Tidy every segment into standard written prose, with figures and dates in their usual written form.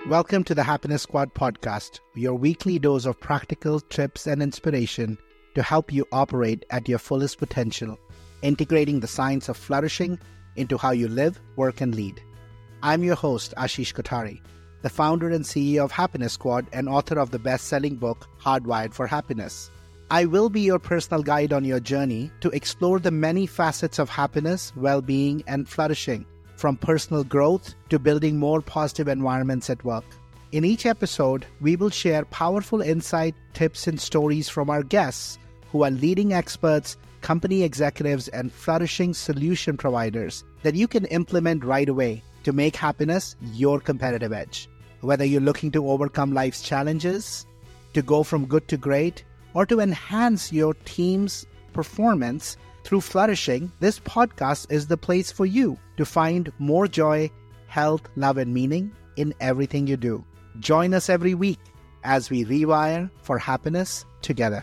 Welcome to the Happiness Squad podcast, your weekly dose of practical tips and inspiration to help you operate at your fullest potential, integrating the science of flourishing into how you live, work, and lead. I'm your host, Ashish Kothari, the founder and CEO of Happiness Squad and author of the best-selling book, Hardwired for Happiness. I will be your personal guide on your journey to explore the many facets of happiness, well-being, and flourishing, from personal growth to building more positive environments at work. In each episode, we will share powerful insight, tips, and stories from our guests who are leading experts, company executives, and flourishing solution providers that you can implement right away to make happiness your competitive edge. Whether you're looking to overcome life's challenges, to go from good to great, or to enhance your team's performance through flourishing, this podcast is the place for you to find more joy, health, love, and meaning in everything you do. Join us every week as we rewire for happiness together.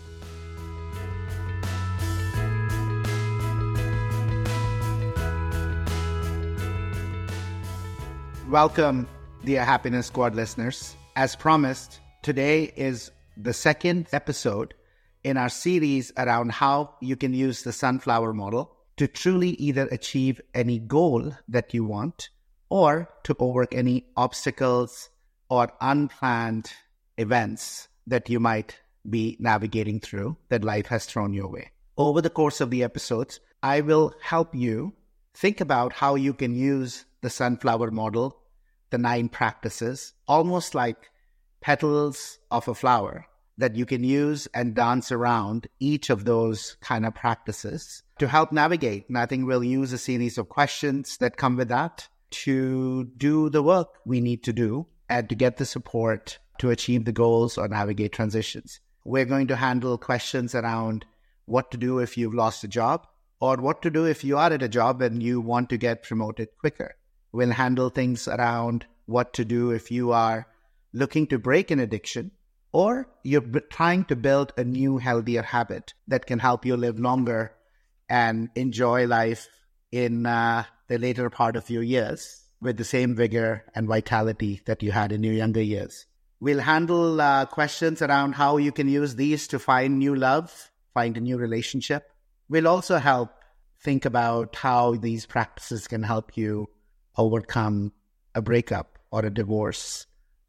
Welcome, dear Happiness Squad listeners. As promised, today is the second episode in our series around how you can use the sunflower model to truly either achieve any goal that you want or to overcome any obstacles or unplanned events that you might be navigating through that life has thrown your way. Over the course of the episodes, I will help you think about how you can use the sunflower model, the 9 practices, almost like petals of a flower, that you can use and dance around each of those kind of practices to help navigate. And I think we'll use a series of questions that come with that to do the work we need to do and to get the support to achieve the goals or navigate transitions. We're going to handle questions around what to do if you've lost a job, or what to do if you are at a job and you want to get promoted quicker. We'll handle things around what to do if you are looking to break an addiction, or you're trying to build a new, healthier habit that can help you live longer and enjoy life in the later part of your years with the same vigor and vitality that you had in your younger years. We'll handle questions around how you can use these to find new love, find a new relationship. We'll also help think about how these practices can help you overcome a breakup or a divorce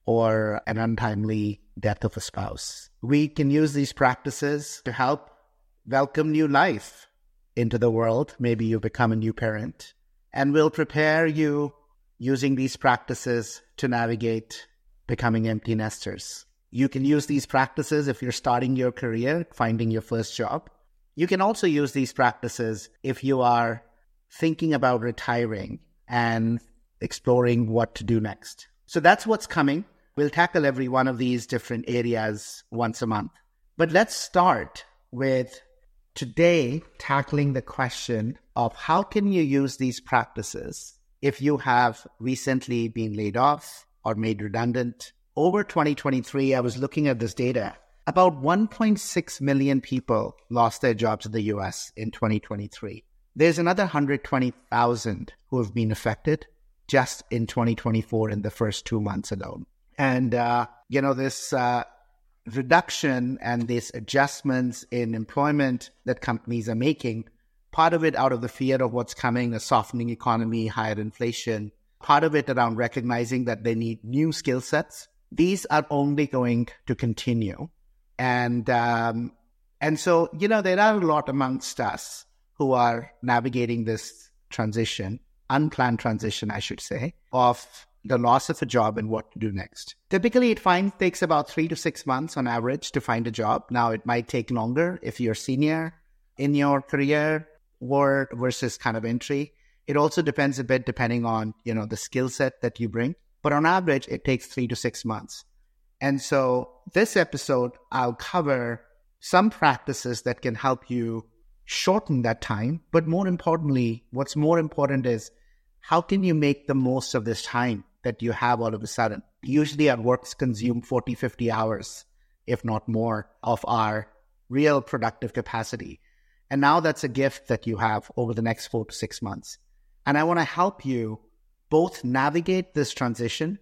or an untimely death of a spouse. We can use these practices to help welcome new life into the world. Maybe you become a new parent, and we'll prepare you using these practices to navigate becoming empty nesters. You can use these practices if you're starting your career, finding your first job. You can also use these practices if you are thinking about retiring and exploring what to do next. So that's what's coming. We'll tackle every one of these different areas once a month. But let's start with today tackling the question of how can you use these practices if you have recently been laid off or made redundant. Over 2023, I was looking at this data. About 1.6 million people lost their jobs in the US in 2023. There's another 120,000 who have been affected just in 2024 in the first 2 months alone. And, this reduction and these adjustments in employment that companies are making, part of it out of the fear of what's coming, a softening economy, higher inflation, part of it around recognizing that they need new skill sets. These are only going to continue. And so, there are a lot amongst us who are navigating this transition, unplanned transition, I should say, of the loss of a job and what to do next. Typically, it takes about 3 to 6 months on average to find a job. Now, it might take longer if you're senior in your career or versus kind of entry. It also depends a bit depending on, the skill set that you bring. But on average, it takes 3 to 6 months. And so this episode, I'll cover some practices that can help you shorten that time. But more importantly, what's more important is how can you make the most of this time that you have all of a sudden? Usually our works consume 40, 50 hours, if not more, of our real productive capacity. And now that's a gift that you have over the next 4 to 6 months. And I want to help you both navigate this transition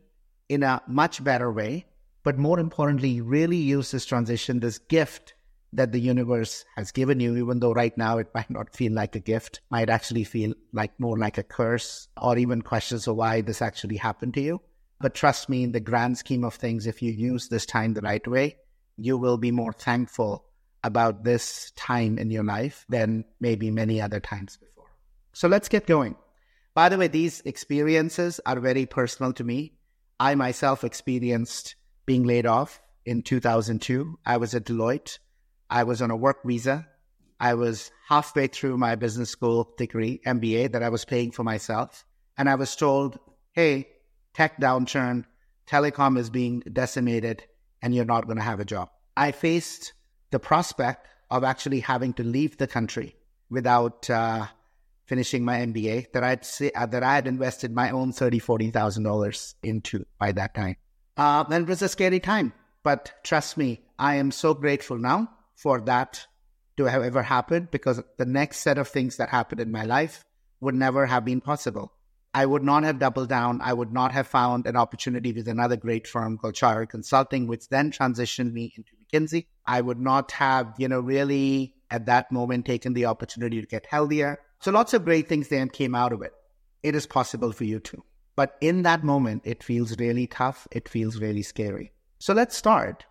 in a much better way. But more importantly, really use this transition, this gift that the universe has given you, even though right now it might not feel like a gift, might actually feel like more like a curse, or even questions of why this actually happened to you. But trust me, in the grand scheme of things, if you use this time the right way, you will be more thankful about this time in your life than maybe many other times before. So let's get going. By the way, these experiences are very personal to me. I myself experienced being laid off in 2002. I was at Deloitte. I was on a work visa. I was halfway through my business school degree, MBA, that I was paying for myself. And I was told, hey, tech downturn, telecom is being decimated, and you're not going to have a job. I faced the prospect of actually having to leave the country without finishing my MBA that I had invested my own $30,000, $40,000 into by that time. And it was a scary time. But trust me, I am so grateful now for that to have ever happened, because the next set of things that happened in my life would never have been possible. I would not have doubled down. I would not have found an opportunity with another great firm called Chartered Consulting, which then transitioned me into McKinsey. I would not have, really at that moment taken the opportunity to get healthier. So lots of great things then came out of it. It is possible for you too. But in that moment, it feels really tough. It feels really scary. So let's start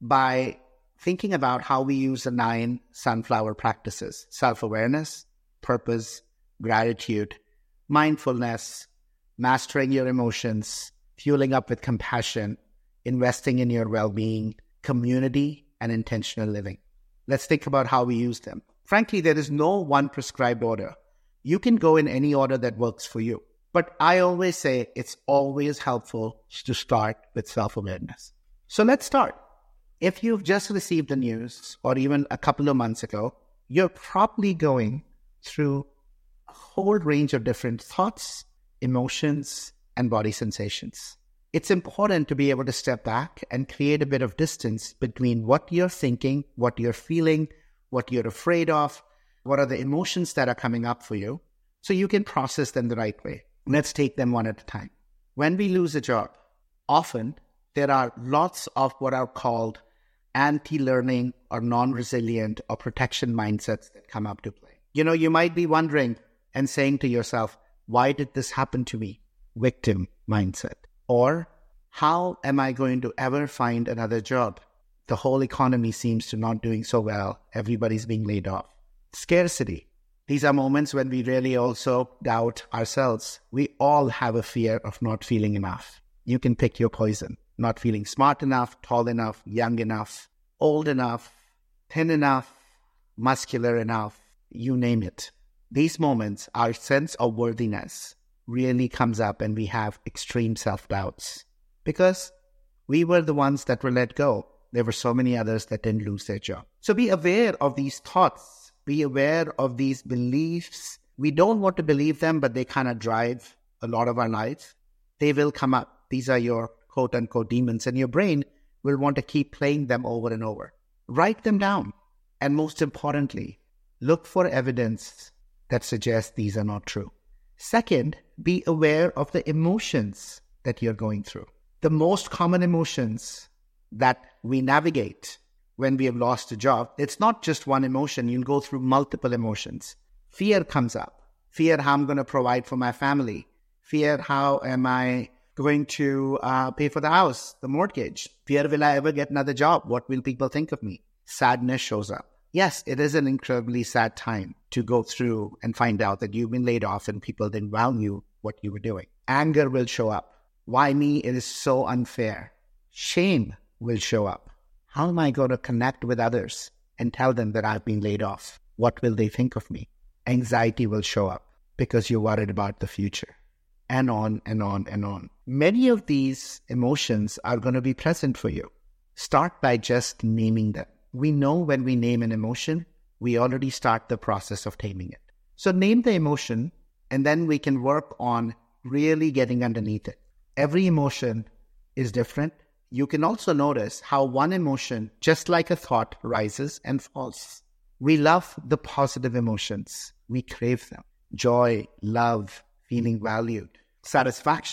by thinking about how we use the 9 sunflower practices: self-awareness, purpose, gratitude, mindfulness, mastering your emotions, fueling up with compassion, investing in your well-being, community, and intentional living. Let's think about how we use them. Frankly, there is no one prescribed order. You can go in any order that works for you. But I always say it's always helpful to start with self-awareness. So let's start. If you've just received the news, or even a couple of months ago, you're probably going through a whole range of different thoughts, emotions, and body sensations. It's important to be able to step back and create a bit of distance between what you're thinking, what you're feeling, what you're afraid of, what are the emotions that are coming up for you, so you can process them the right way. Let's take them one at a time. When we lose a job, often there are lots of what are called anti-learning or non-resilient or protection mindsets that come up to play. You might be wondering and saying to yourself, why did this happen to me? Victim mindset. Or, how am I going to ever find another job? The whole economy seems to not doing so well. Everybody's being laid off. Scarcity. These are moments when we really also doubt ourselves. We all have a fear of not feeling enough. You can pick your poison. Not feeling smart enough, tall enough, young enough, old enough, thin enough, muscular enough, you name it. These moments, our sense of worthiness really comes up, and we have extreme self-doubts because we were the ones that were let go. There were so many others that didn't lose their job. So be aware of these thoughts. Be aware of these beliefs. We don't want to believe them, but they kind of drive a lot of our lives. They will come up. These are your quote-unquote demons, and your brain will want to keep playing them over and over. Write them down. And most importantly, look for evidence that suggests these are not true. Second, be aware of the emotions that you're going through. The most common emotions that we navigate when we have lost a job, it's not just one emotion. You'll go through multiple emotions. Fear comes up. Fear how I'm going to provide for my family. Fear how am I going to pay for the house, the mortgage. Fear, will I ever get another job? What will people think of me? Sadness shows up. Yes, it is an incredibly sad time to go through and find out that you've been laid off and people didn't value what you were doing. Anger will show up. Why me? It is so unfair. Shame will show up. How am I going to connect with others and tell them that I've been laid off? What will they think of me? Anxiety will show up because you're worried about the future. And on and on and on. Many of these emotions are going to be present for you. Start by just naming them. We know when we name an emotion, we already start the process of taming it. So name the emotion, and then we can work on really getting underneath it. Every emotion is different. You can also notice how one emotion, just like a thought, rises and falls. We love the positive emotions. We crave them. Joy, love, feeling valued, satisfaction.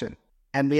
And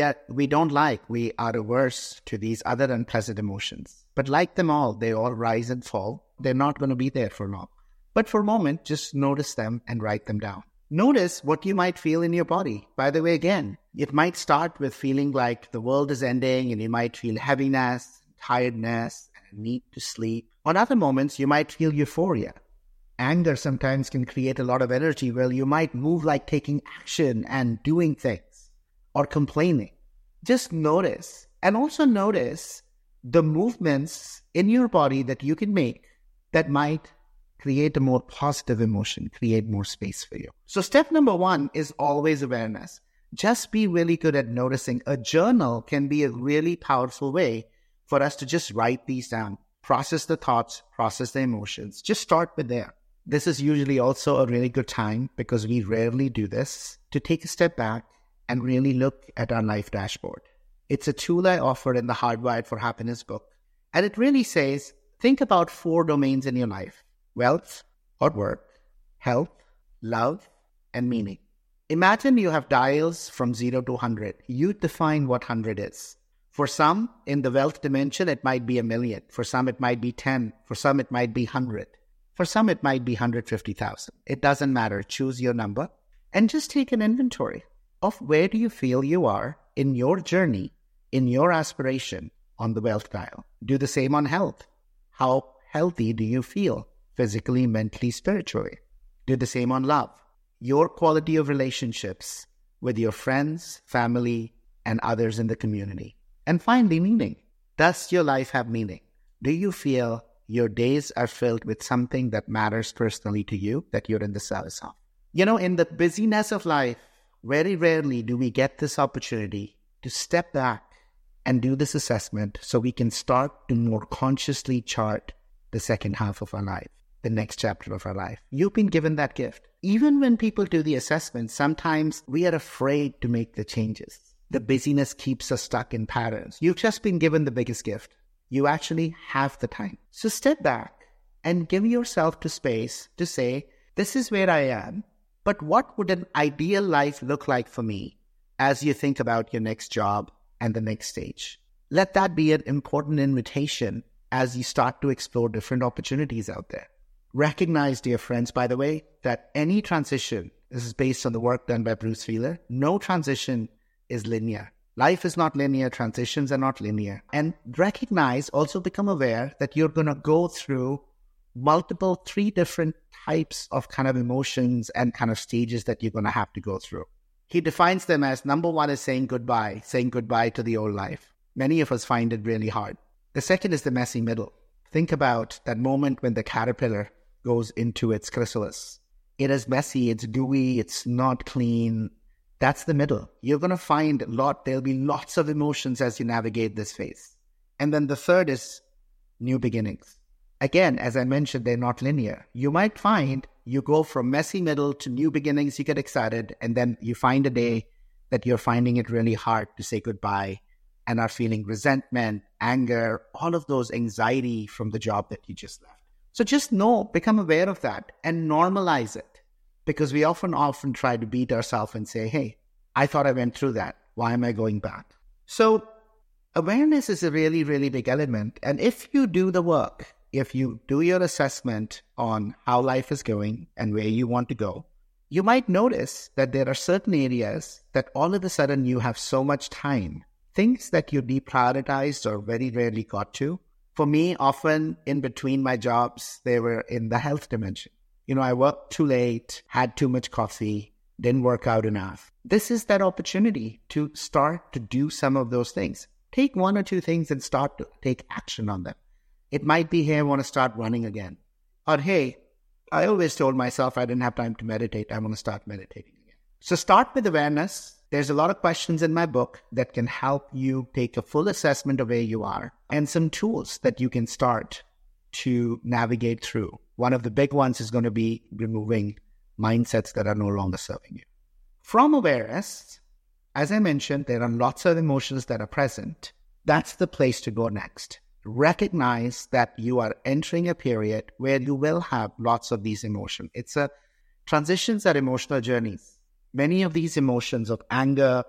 we are averse to these other unpleasant emotions. But like them all, they all rise and fall. They're not going to be there for long. But for a moment, just notice them and write them down. Notice what you might feel in your body. By the way, again, it might start with feeling like the world is ending and you might feel heaviness, tiredness, and a need to sleep. On other moments, you might feel euphoria. Anger sometimes can create a lot of energy where you might move like taking action and doing things or complaining. Just notice, and also notice the movements in your body that you can make that might create a more positive emotion, create more space for you. So step number 1 is always awareness. Just be really good at noticing. A journal can be a really powerful way for us to just write these down, process the thoughts, process the emotions. Just start with there. This is usually also a really good time, because we rarely do this, to take a step back and really look at our life dashboard. It's a tool I offer in the Hardwired for Happiness book. And it really says, think about 4 domains in your life: wealth or work, health, love, and meaning. Imagine you have dials from 0 to 100. You define what 100 is. For some, in the wealth dimension, it might be 1 million. For some, it might be 10. For some, it might be 100. For some, it might be 150,000. It doesn't matter. Choose your number and just take an inventory of where do you feel you are in your journey, in your aspiration on the wealth dial. Do the same on health. How healthy do you feel physically, mentally, spiritually? Do the same on love. Your quality of relationships with your friends, family, and others in the community. And finally, meaning. Does your life have meaning? Do you feel your days are filled with something that matters personally to you, that you're in the service of? You know, in the busyness of life, very rarely do we get this opportunity to step back and do this assessment so we can start to more consciously chart the second half of our life, the next chapter of our life. You've been given that gift. Even when people do the assessment, sometimes we are afraid to make the changes. The busyness keeps us stuck in patterns. You've just been given the biggest gift. You actually have the time. So step back and give yourself to space to say, this is where I am, but what would an ideal life look like for me as you think about your next job and the next stage? Let that be an important invitation as you start to explore different opportunities out there. Recognize, dear friends, by the way, that any transition, this is based on the work done by Bruce Feiler, no transition is linear. Life is not linear, transitions are not linear. And recognize, also become aware that you're going to go through multiple 3 different types of kind of emotions and kind of stages that you're going to have to go through. He defines them as, number 1 is saying goodbye to the old life. Many of us find it really hard. The second is the messy middle. Think about that moment when the caterpillar goes into its chrysalis. It is messy, it's gooey, it's not clean. That's the middle. You're going to find there'll be lots of emotions as you navigate this phase. And then the third is new beginnings. Again, as I mentioned, they're not linear. You might find you go from messy middle to new beginnings, you get excited, and then you find a day that you're finding it really hard to say goodbye and are feeling resentment, anger, all of those anxiety from the job that you just left. So just become aware of that and normalize it, because we often try to beat ourselves and say, hey, I thought I went through that. Why am I going back? So awareness is a really, really big element. And if you do the work, if you do your assessment on how life is going and where you want to go, you might notice that there are certain areas that all of a sudden you have so much time. Things that you deprioritized or very rarely got to. For me, often in between my jobs, they were in the health dimension. I worked too late, had too much coffee, didn't work out enough. This is that opportunity to start to do some of those things. Take 1 or 2 things and start to take action on them. It might be, hey, I want to start running again. Or, hey, I always told myself I didn't have time to meditate. I want to start meditating again. So start with awareness. There's a lot of questions in my book that can help you take a full assessment of where you are and some tools that you can start to navigate through. One of the big ones is going to be removing mindsets that are no longer serving you. From awareness, as I mentioned, there are lots of emotions that are present. That's the place to go next. Recognize that you are entering a period where you will have lots of these emotions. Transitions are emotional journeys. Many of these emotions of anger,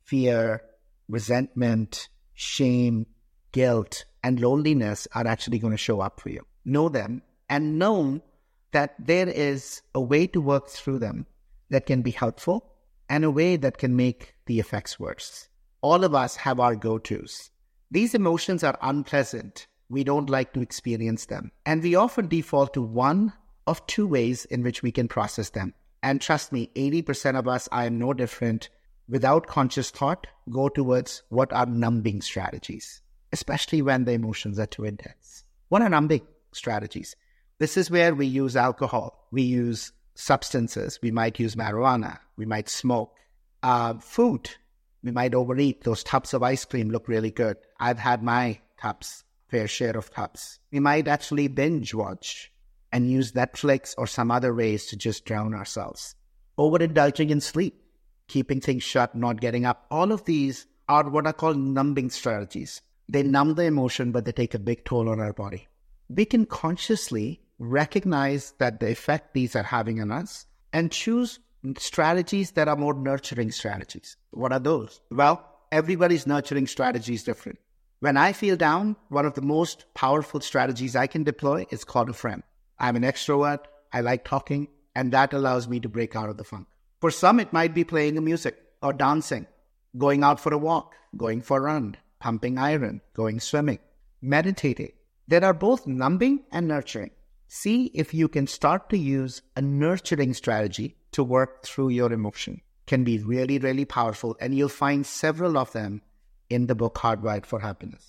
fear, resentment, shame, guilt, and loneliness are actually going to show up for you. Know them and know that there is a way to work through them that can be helpful and a way that can make the effects worse. All of us have our go-tos. These emotions are unpleasant. We don't like to experience them. And we often default to one of two ways in which we can process them. And trust me, 80% of us, I am no different, without conscious thought, go towards what are numbing strategies, especially when the emotions are too intense. What are numbing strategies? This is where we use alcohol, we use substances, we might use marijuana, we might smoke, food, we might overeat. Those tubs of ice cream look really good. I've had my tubs, fair share of tubs. We might actually binge watch and use Netflix or some other ways to just drown ourselves. Overindulging in sleep, keeping things shut, not getting up. All of these are what are called numbing strategies. They numb the emotion, but they take a big toll on our body. We can consciously recognize that the effect these are having on us and choose strategies that are more nurturing strategies. What are those? Well, everybody's nurturing strategy is different. When I feel down, one of the most powerful strategies I can deploy is call a friend. I'm an extrovert, I like talking, and that allows me to break out of the funk. For some, it might be playing music or dancing, going out for a walk, going for a run, pumping iron, going swimming, meditating. There are both numbing and nurturing. See if you can start to use a nurturing strategy to work through your emotion. Can be really, really powerful, and you'll find several of them in the book Hardwired for Happiness.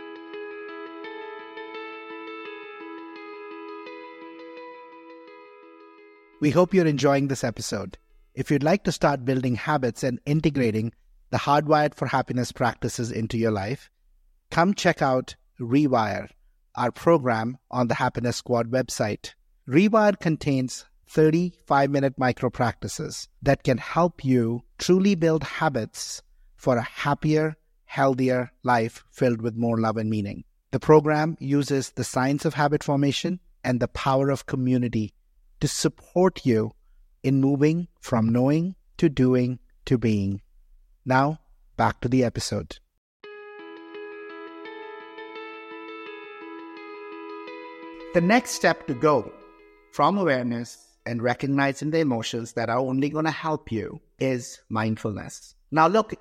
We hope you're enjoying this episode. If you'd like to start building habits and integrating the Hardwired for Happiness practices into your life, come check out Rewire, our program on the Happiness Squad website. Rewire contains 30 5-minute micro practices that can help you truly build habits for a happier, healthier life filled with more love and meaning. The program uses the science of habit formation and the power of community to support you in moving from knowing to doing to being. Now, back to the episode. The next step to go from awareness and recognizing the emotions that are only going to help you is mindfulness. Now look,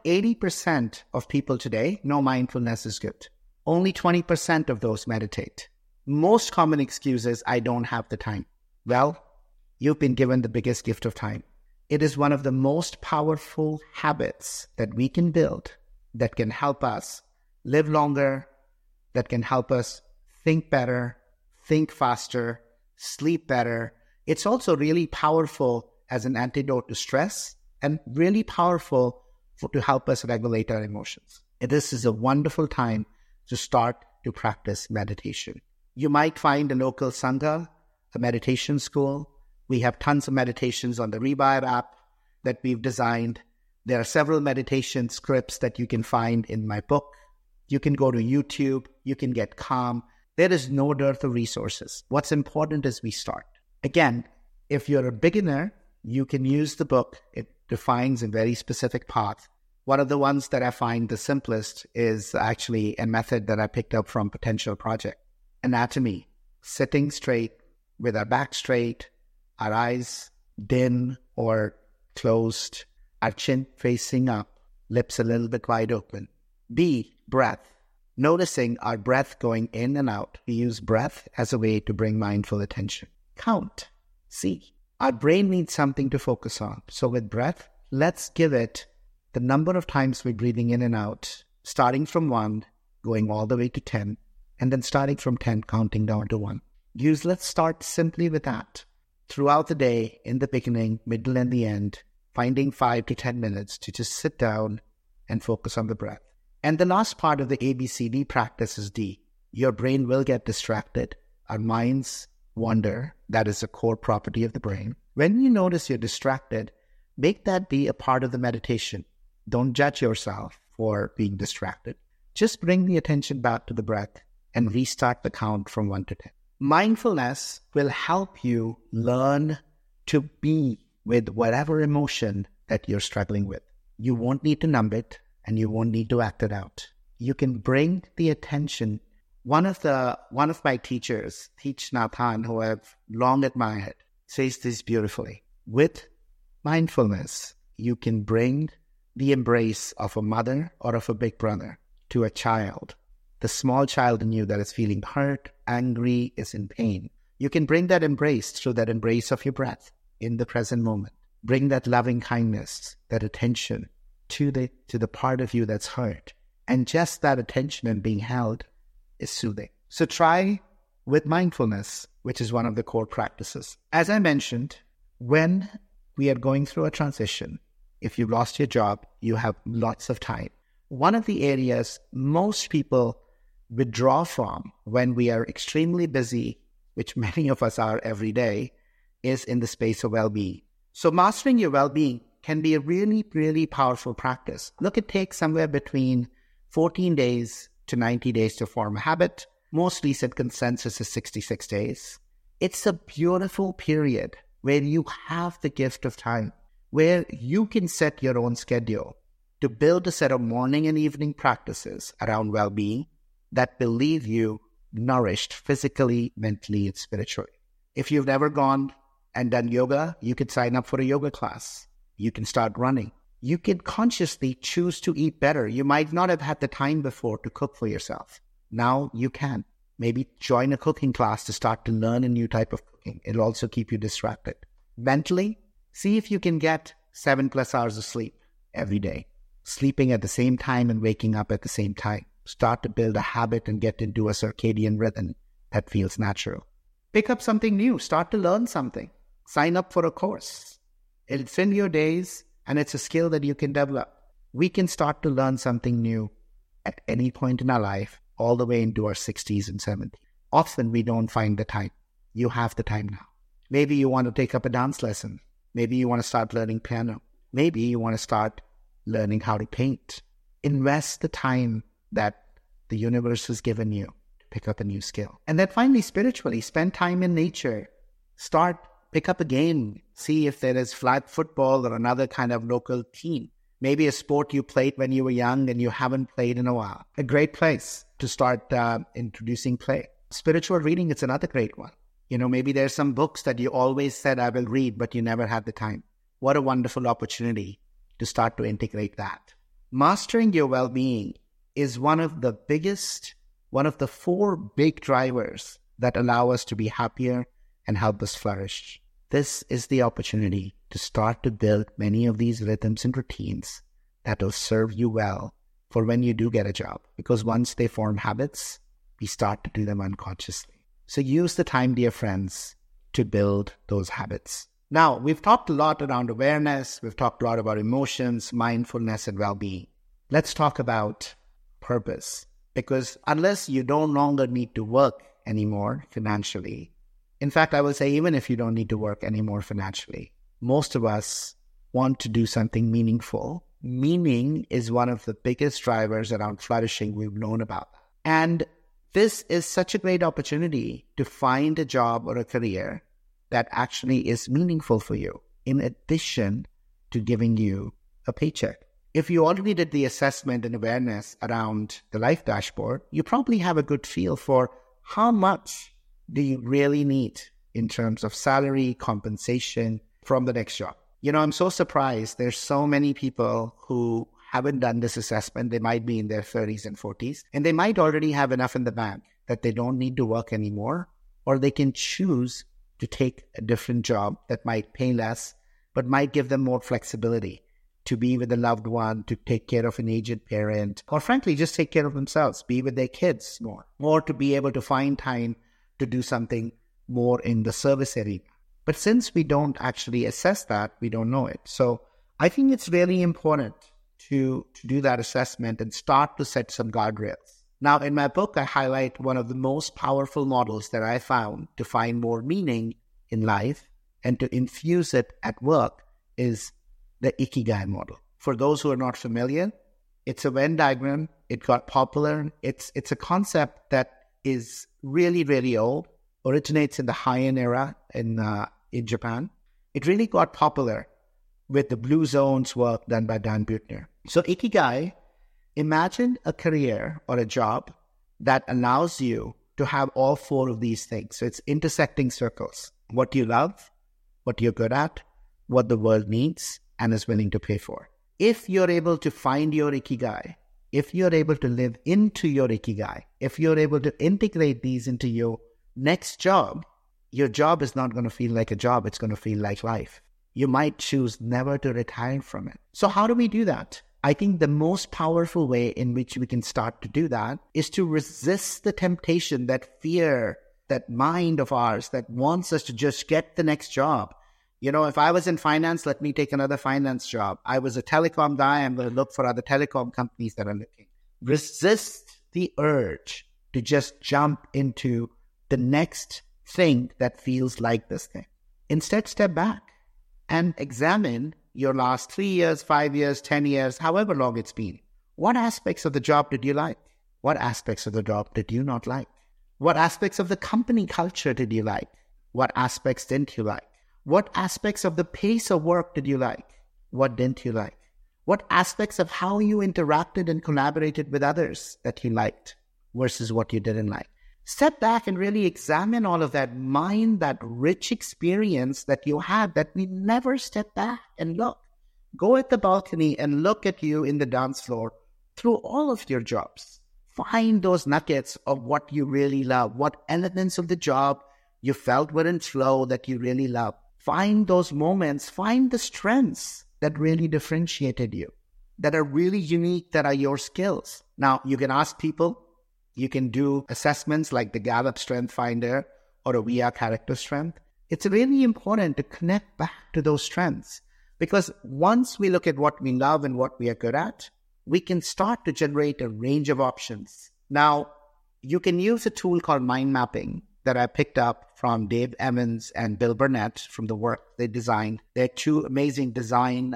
80% of people today know mindfulness is good. Only 20% of those meditate. Most common excuse is, I don't have the time. Well, you've been given the biggest gift of time. It is one of the most powerful habits that we can build that can help us live longer, that can help us think better, think faster, sleep better. It's also really powerful as an antidote to stress and really powerful to help us regulate our emotions. This is a wonderful time to start to practice meditation. You might find a local sangha, a meditation school. We have tons of meditations on the Rewire app that we've designed. There are several meditation scripts that you can find in my book. You can go to YouTube. You can get Calm. There is no dearth of resources. What's important is we start. Again, if you're a beginner, you can use the book. It defines a very specific path. One of the ones that I find the simplest is actually a method that I picked up from Potential Project. Anatomy, sitting straight with our back straight, our eyes dim or closed, our chin facing up, lips a little bit wide open. B, breath. Noticing our breath going in and out. We use breath as a way to bring mindful attention. Count. C, our brain needs something to focus on. So with breath, let's give it the number of times we're breathing in and out, starting from 1, going all the way to 10, and then starting from 10, counting down to 1. Let's start simply with that. Throughout the day, in the beginning, middle, and the end, finding 5 to 10 minutes to just sit down and focus on the breath. And the last part of the ABCD practice is D. Your brain will get distracted. Our minds wander. That is a core property of the brain. When you notice you're distracted, make that be a part of the meditation. Don't judge yourself for being distracted. Just bring the attention back to the breath and restart the count from 1 to 10. Mindfulness will help you learn to be with whatever emotion that you're struggling with. You won't need to numb it and you won't need to act it out. You can bring the attention. One of my teachers, Thich Nhat Hanh, who I've long admired, says this beautifully. With mindfulness, you can bring the embrace of a mother or of a big brother to a child, the small child in you that is feeling hurt, angry, is in pain. You can bring that embrace through that embrace of your breath in the present moment. Bring that loving kindness, that attention to the part of you that's hurt. And just that attention and being held is soothing. So try with mindfulness, which is one of the core practices. As I mentioned, when we are going through a transition, if you've lost your job, you have lots of time. One of the areas most people withdraw from when we are extremely busy, which many of us are every day, is in the space of well-being. So mastering your well-being can be a really, really powerful practice. Look, it takes somewhere between 14 days to 90 days to form a habit. Most recent consensus is 66 days. It's a beautiful period where you have the gift of time, where you can set your own schedule to build a set of morning and evening practices around well-being that will leave you nourished physically, mentally, and spiritually. If you've never gone and done yoga, you could sign up for a yoga class. You can start running. You can consciously choose to eat better. You might not have had the time before to cook for yourself. Now you can. Maybe join a cooking class to start to learn a new type of cooking. It'll also keep you distracted. Mentally, see if you can get 7+ hours of sleep every day. Sleeping at the same time and waking up at the same time. Start to build a habit and get into a circadian rhythm that feels natural. Pick up something new. Start to learn something. Sign up for a course. It'll fill your days and it's a skill that you can develop. We can start to learn something new at any point in our life, all the way into our 60s and 70s. Often we don't find the time. You have the time now. Maybe you want to take up a dance lesson. Maybe you want to start learning piano. Maybe you want to start learning how to paint. Invest the time that the universe has given you to pick up a new skill. And then finally, spiritually, spend time in nature. Pick up a game. See if there is flag football or another kind of local team. Maybe a sport you played when you were young and you haven't played in a while. A great place to start introducing play. Spiritual reading is another great one. Maybe there's some books that you always said I will read, but you never had the time. What a wonderful opportunity to start to integrate that. Mastering your well-being is one of the 4 big drivers that allow us to be happier and help us flourish. This is the opportunity to start to build many of these rhythms and routines that will serve you well for when you do get a job. Because once they form habits, we start to do them unconsciously. So use the time, dear friends, to build those habits. Now, we've talked a lot around awareness. We've talked a lot about emotions, mindfulness, and well-being. Let's talk about purpose. Because unless you no longer need to work anymore financially, in fact, I will say even if you don't need to work anymore financially, most of us want to do something meaningful. Meaning is one of the biggest drivers around flourishing we've known about. And this is such a great opportunity to find a job or a career that actually is meaningful for you, in addition to giving you a paycheck. If you already did the assessment and awareness around the life dashboard, you probably have a good feel for how much do you really need in terms of salary, compensation from the next job. I'm so surprised. There's so many people who haven't done this assessment. They might be in their 30s and 40s, and they might already have enough in the bank that they don't need to work anymore, or they can choose to take a different job that might pay less, but might give them more flexibility to be with a loved one, to take care of an aged parent, or frankly, just take care of themselves, be with their kids more, or to be able to find time to do something more in the service area. But since we don't actually assess that, we don't know it. So I think it's really important to do that assessment and start to set some guardrails. Now, in my book, I highlight one of the most powerful models that I found to find more meaning in life and to infuse it at work is the Ikigai model. For those who are not familiar, it's a Venn diagram. It got popular. It's a concept that is really, really old, originates in the Heian era in Japan. It really got popular with the Blue Zones work done by Dan Buettner. So Ikigai, imagine a career or a job that allows you to have all four of these things. So it's intersecting circles: what you love, what you're good at, what the world needs and is willing to pay for. If you're able to find your Ikigai, if you're able to live into your Ikigai, if you're able to integrate these into your next job, your job is not going to feel like a job. It's going to feel like life. You might choose never to retire from it. So how do we do that? I think the most powerful way in which we can start to do that is to resist the temptation, that fear, that mind of ours that wants us to just get the next job. You know, if I was in finance, let me take another finance job. I was a telecom guy, I'm going to look for other telecom companies that are looking. Resist the urge to just jump into the next thing that feels like this thing. Instead, step back and examine your last 3 years, 5 years, 10 years, however long it's been. What aspects of the job did you like? What aspects of the job did you not like? What aspects of the company culture did you like? What aspects didn't you like? What aspects of the pace of work did you like? What didn't you like? What aspects of how you interacted and collaborated with others that you liked versus what you didn't like? Step back and really examine all of that. Mind that rich experience that you had, that we never step back and look. Go at the balcony and look at you in the dance floor through all of your jobs. Find those nuggets of what you really love, what elements of the job you felt were in flow that you really love. Find those moments, find the strengths that really differentiated you, that are really unique, that are your skills. Now, you can ask people, you can do assessments like the Gallup Strength Finder or a VR Character Strength. It's really important to connect back to those strengths, because once we look at what we love and what we are good at, we can start to generate a range of options. Now, you can use a tool called mind mapping that I picked up from Dave Evans and Bill Burnett from the work they designed. They're two amazing designers.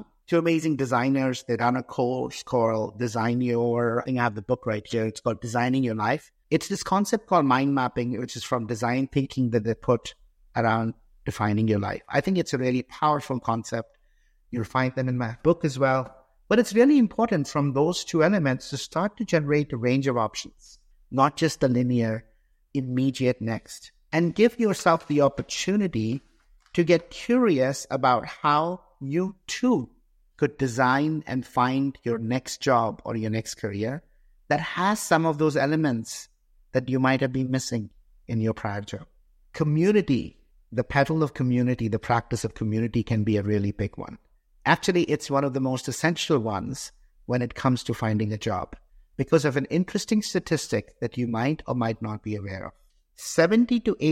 They run a course called Design Your, I think I have the book right here. It's called Designing Your Life. It's this concept called mind mapping, which is from design thinking that they put around defining your life. I think it's a really powerful concept. You'll find them in my book as well. But it's really important from those two elements to start to generate a range of options, not just the linear, immediate next. And give yourself the opportunity to get curious about how you too could design and find your next job or your next career that has some of those elements that you might have been missing in your prior job. Community, the petal of community, the practice of community can be a really big one. Actually, it's one of the most essential ones when it comes to finding a job, because of an interesting statistic that you might or might not be aware of. 70 to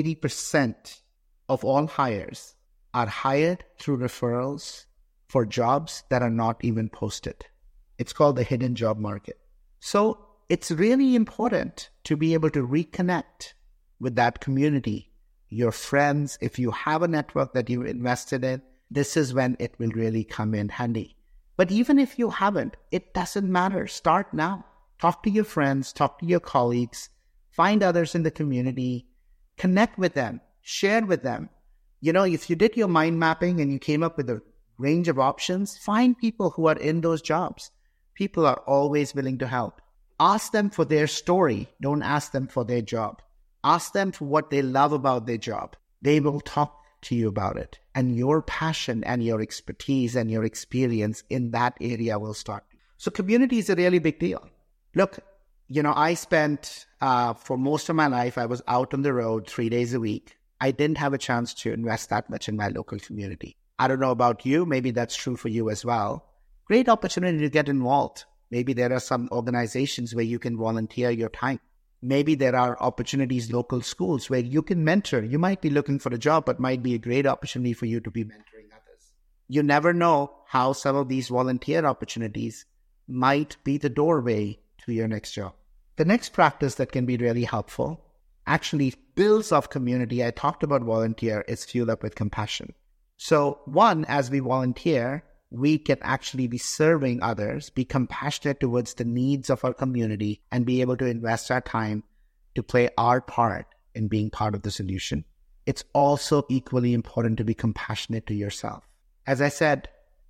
80% of all hires are hired through referrals for jobs that are not even posted. It's called the hidden job market. So it's really important to be able to reconnect with that community, your friends. If you have a network that you invested in, this is when it will really come in handy. But even if you haven't, it doesn't matter. Start now. Talk to your friends, talk to your colleagues, find others in the community, connect with them, share with them. You know, if you did your mind mapping and you came up with a range of options, find people who are in those jobs. People are always willing to help. Ask them for their story. Don't ask them for their job. Ask them for what they love about their job. They will talk to you about it. And your passion and your expertise and your experience in that area will start. So community is a really big deal. Look, you know, I spent, for most of my life, I was out on the road 3 days a week. I didn't have a chance to invest that much in my local community. I don't know about you. Maybe that's true for you as well. Great opportunity to get involved. Maybe there are some organizations where you can volunteer your time. Maybe there are opportunities, local schools where you can mentor. You might be looking for a job, but might be a great opportunity for you to be mentoring others. You never know how some of these volunteer opportunities might be the doorway to your next job. The next practice that can be really helpful actually builds off community. I talked about volunteer. It's fueled up with compassion. So one, as we volunteer, we can actually be serving others, be compassionate towards the needs of our community, and be able to invest our time to play our part in being part of the solution. It's also equally important to be compassionate to yourself. As I said,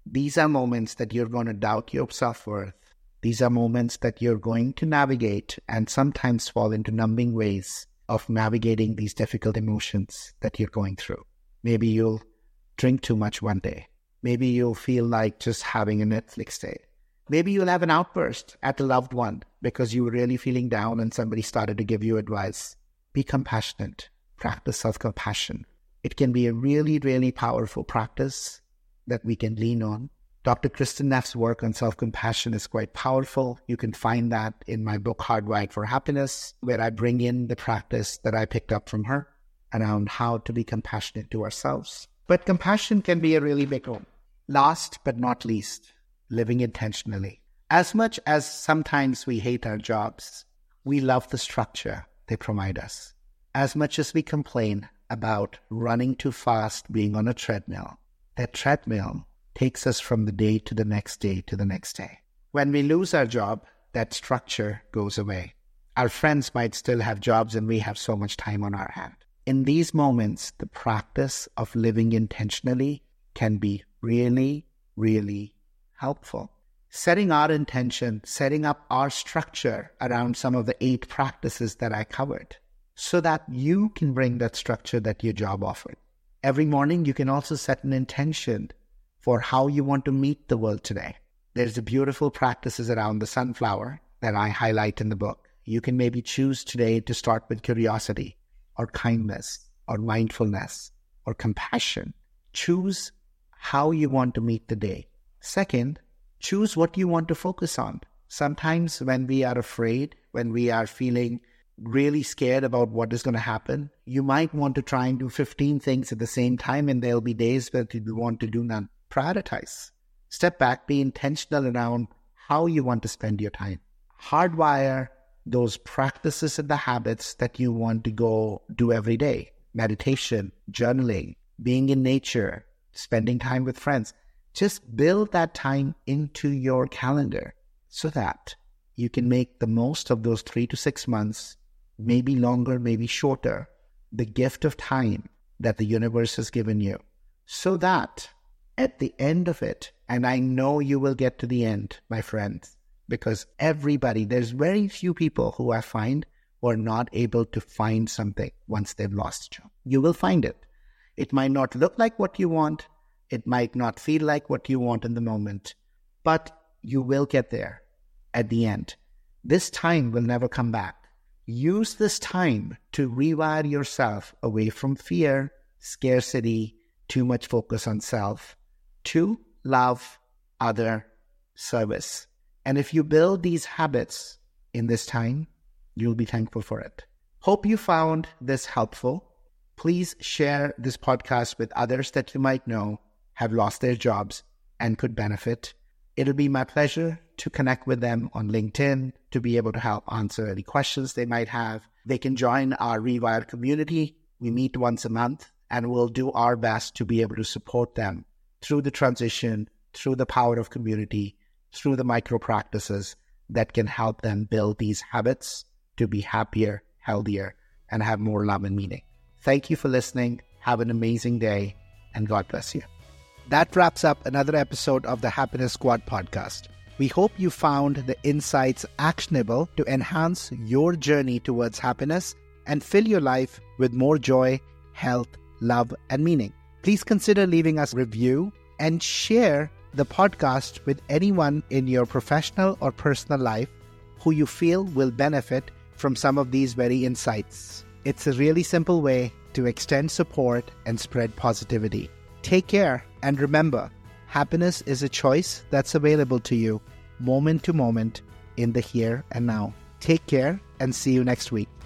These are moments that you're going to doubt your self-worth. These are moments that you're going to navigate and sometimes fall into numbing ways of navigating these difficult emotions that you're going through. Maybe you'll drink too much one day. Maybe you'll feel like just having a Netflix day. Maybe you'll have an outburst at a loved one because you were really feeling down and somebody started to give you advice. Be compassionate. Practice self-compassion. It can be a really, really powerful practice that we can lean on. Dr. Kristin Neff's work on self-compassion is quite powerful. You can find that in my book, Hardwired for Happiness, where I bring in the practice that I picked up from her around how to be compassionate to ourselves. But compassion can be a really big one. Last but not least, living intentionally. As much as sometimes we hate our jobs, we love the structure they provide us. As much as we complain about running too fast, being on a treadmill, that treadmill takes us from the day to the next day to the next day. When we lose our job, that structure goes away. Our friends might still have jobs and we have so much time on our hand. In these moments, the practice of living intentionally can be really, really helpful. Setting our intention, setting up our structure around some of the 8 practices that I covered so that you can bring that structure that your job offered. Every morning, you can also set an intention for how you want to meet the world today. There's the beautiful practices around the sunflower that I highlight in the book. You can maybe choose today to start with curiosity or kindness or mindfulness or compassion. Choose how you want to meet the day. Second, choose what you want to focus on. Sometimes when we are afraid, when we are feeling really scared about what is going to happen, you might want to try and do 15 things at the same time, and there'll be days where you want to do none. Prioritize. Step back, be intentional around how you want to spend your time. Hardwire those practices and the habits that you want to go do every day. Meditation, journaling, being in nature, spending time with friends. Just build that time into your calendar so that you can make the most of those 3 to 6 months, maybe longer, maybe shorter, the gift of time that the universe has given you. So that at the end of it, and I know you will get to the end, my friends, because there's very few people who I find who are not able to find something once they've lost a job. You will find it. It might not look like what you want. It might not feel like what you want in the moment, but you will get there at the end. This time will never come back. Use this time to rewire yourself away from fear, scarcity, too much focus on self, to love, other, service. And if you build these habits in this time, you'll be thankful for it. Hope you found this helpful. Please share this podcast with others that you might know have lost their jobs and could benefit. It'll be my pleasure to connect with them on LinkedIn to be able to help answer any questions they might have. They can join our Rewire community. We meet once a month and we'll do our best to be able to support them through the transition, through the power of community, through the micro practices that can help them build these habits to be happier, healthier, and have more love and meaning. Thank you for listening. Have an amazing day, and God bless you. That wraps up another episode of the Happiness Squad podcast. We hope you found the insights actionable to enhance your journey towards happiness and fill your life with more joy, health, love, and meaning. Please consider leaving us a review and share the podcast with anyone in your professional or personal life who you feel will benefit from some of these very insights. It's a really simple way to extend support and spread positivity. Take care, and remember, happiness is a choice that's available to you moment to moment in the here and now. Take care and see you next week.